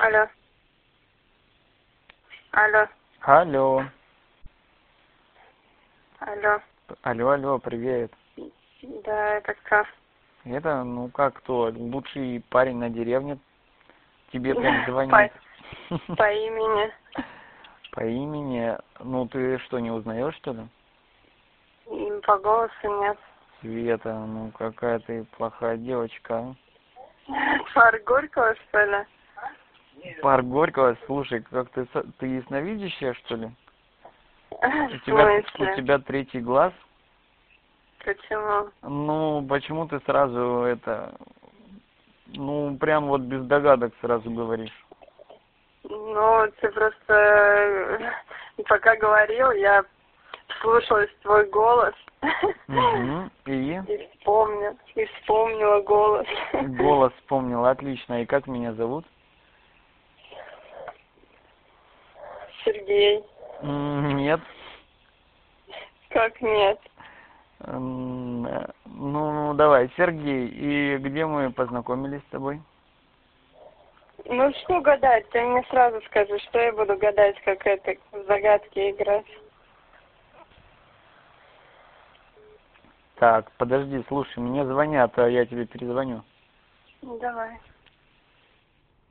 Алло. Алло. Алло. Алло. Алло, привет. Да, это кто? Это, ну как кто, лучший парень на деревне тебе прям звонит. По имени. По имени, ну ты что, не узнаешь, что ли? По голосу нет. Света, ну какая ты плохая девочка, а? Пар Горького, что ли? Пар Горького, слушай, как ты ясновидящая, что ли? В У смысле? тебя третий глаз? Почему? Ну, почему ты сразу это, ну, прям вот без догадок сразу говоришь? Ну, ты просто пока говорил, я слушалась твой голос. Угу. И вспомнила голос. Голос вспомнила, отлично. И как меня зовут? Сергей. Нет. Как нет? Ну, давай, Сергей. И где мы познакомились с тобой? Ну, что гадать? Ты мне сразу скажи, что я буду гадать, как это, в загадки играть. Так, подожди, слушай, мне звонят, а я тебе перезвоню. Давай.